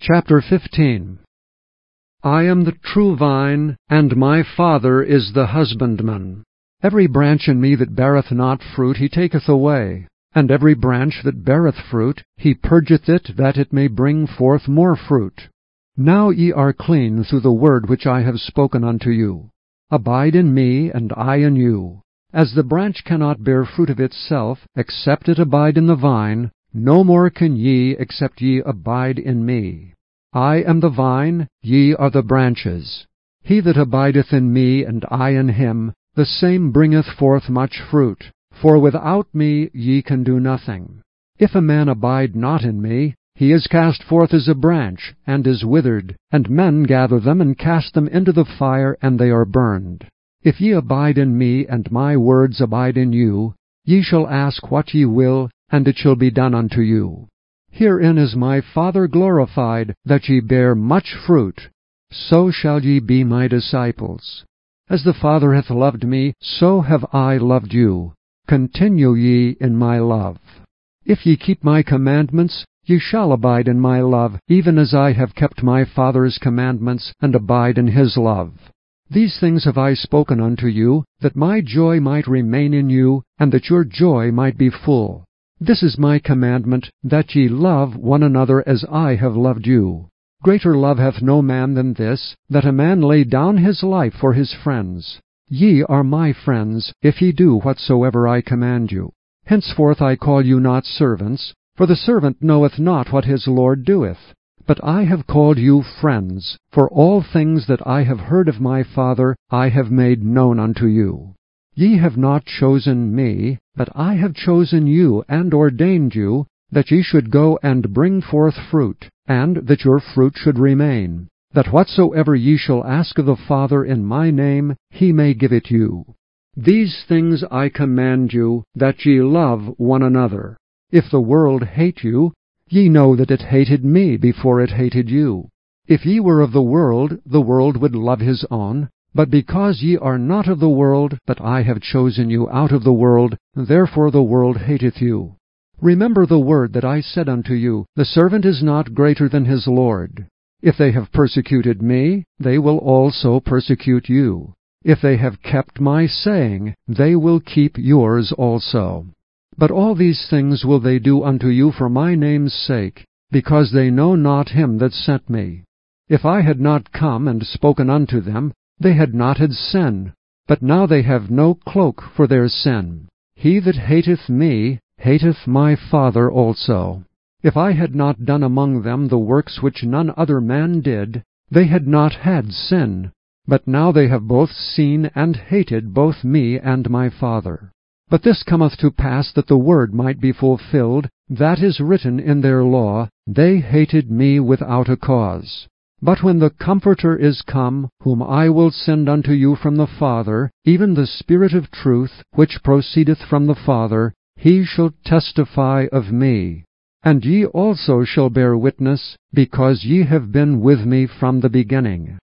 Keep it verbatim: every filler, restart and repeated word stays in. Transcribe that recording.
Chapter fifteen. I am the true vine, and my Father is the husbandman. Every branch in me that beareth not fruit he taketh away, and every branch that beareth fruit he purgeth it, that it may bring forth more fruit. Now ye are clean through the word which I have spoken unto you. Abide in me, and I in you. As the branch cannot bear fruit of itself, except it abide in the vine, no more can ye, except ye abide in me. I am the vine, ye are the branches. He that abideth in me, and I in him, the same bringeth forth much fruit, for without me ye can do nothing. If a man abide not in me, he is cast forth as a branch, and is withered, and men gather them, and cast them into the fire, and they are burned. If ye abide in me, and my words abide in you, ye shall ask what ye will, and it shall be done unto you. Herein is my Father glorified, that ye bear much fruit. So shall ye be my disciples. As the Father hath loved me, so have I loved you. Continue ye in my love. If ye keep my commandments, ye shall abide in my love, even as I have kept my Father's commandments, and abide in his love. These things have I spoken unto you, that my joy might remain in you, and that your joy might be full. This is my commandment, that ye love one another as I have loved you. Greater love hath no man than this, that a man lay down his life for his friends. Ye are my friends, if ye do whatsoever I command you. Henceforth I call you not servants, for the servant knoweth not what his Lord doeth. But I have called you friends, for all things that I have heard of my Father I have made known unto you. Ye have not chosen me, but I have chosen you, and ordained you, that ye should go and bring forth fruit, and that your fruit should remain, that whatsoever ye shall ask of the Father in my name, he may give it you. These things I command you, that ye love one another. If the world hate you, ye know that it hated me before it hated you. If ye were of the world, the world would love his own. But because ye are not of the world, but I have chosen you out of the world, therefore the world hateth you. Remember the word that I said unto you, the servant is not greater than his Lord. If they have persecuted me, they will also persecute you. If they have kept my saying, they will keep yours also. But all these things will they do unto you for my name's sake, because they know not him that sent me. If I had not come and spoken unto them, they had not had sin, but now they have no cloak for their sin. He that hateth me hateth my Father also. If I had not done among them the works which none other man did, they had not had sin. But now they have both seen and hated both me and my Father. But this cometh to pass that the word might be fulfilled, that is written in their law, They hated me without a cause. But when the Comforter is come, whom I will send unto you from the Father, even the Spirit of truth, which proceedeth from the Father, he shall testify of me. And ye also shall bear witness, because ye have been with me from the beginning.